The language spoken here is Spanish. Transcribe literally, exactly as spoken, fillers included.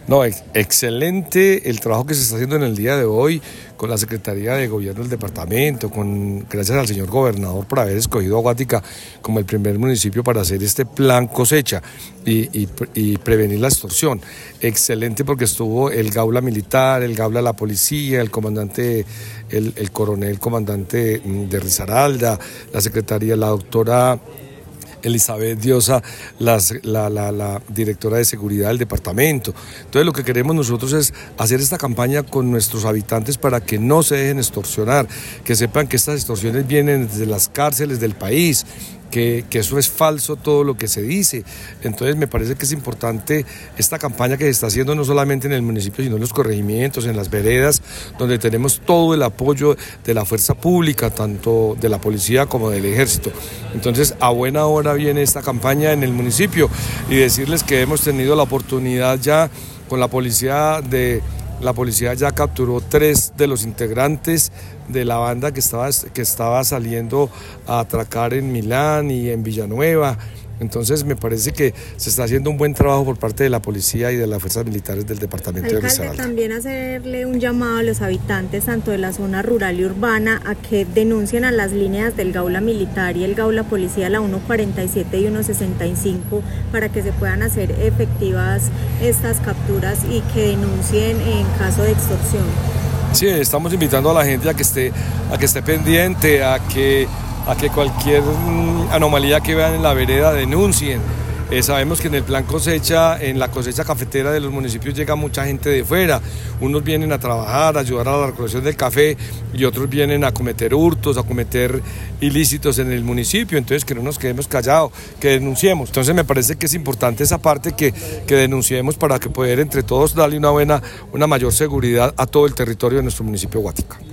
No, ex- excelente el trabajo que se está haciendo en el día de hoy con la Secretaría de Gobierno del departamento, con gracias al señor gobernador por haber escogido a Guática como el primer municipio para hacer este plan cosecha y, y, y prevenir la extorsión. Excelente porque estuvo el Gaula Militar, el Gaula de la Policía, el comandante, el, el coronel comandante de Risaralda, la secretaría, la doctora Elizabeth Diosa, las, la, la, la directora de seguridad del departamento. Entonces lo que queremos nosotros es hacer esta campaña con nuestros habitantes para que no se dejen extorsionar, que sepan que estas extorsiones vienen desde las cárceles del país, que, que eso es falso todo lo que se dice. Entonces me parece que es importante esta campaña que se está haciendo no solamente en el municipio, sino en los corregimientos, en las veredas, donde tenemos todo el apoyo de la fuerza pública, tanto de la policía como del ejército. Entonces a buena hora viene esta campaña en el municipio y decirles que hemos tenido la oportunidad ya con la policía de... La policía ya capturó tres de los integrantes de la banda que estaba, que estaba saliendo a atracar en Milán y en Villanueva. Entonces me parece que se está haciendo un buen trabajo por parte de la policía y de las fuerzas militares del departamento de Risaralda. También hacerle un llamado a los habitantes tanto de la zona rural y urbana a que denuncien a las líneas del Gaula Militar y el Gaula Policía, la uno cuarenta y siete y uno sesenta y cinco, para que se puedan hacer efectivas estas capturas y que denuncien en caso de extorsión. Sí, estamos invitando a la gente a que esté, a que esté pendiente, a que a que cualquier anomalía que vean en la vereda denuncien. Eh, sabemos que en el plan cosecha, en la cosecha cafetera de los municipios llega mucha gente de fuera. Unos vienen a trabajar, a ayudar a la recolección del café y otros vienen a cometer hurtos, a cometer ilícitos en el municipio. Entonces que no nos quedemos callados, que denunciemos. Entonces me parece que es importante esa parte que, que denunciemos para que poder entre todos darle una buena, una mayor seguridad a todo el territorio de nuestro municipio de Guática.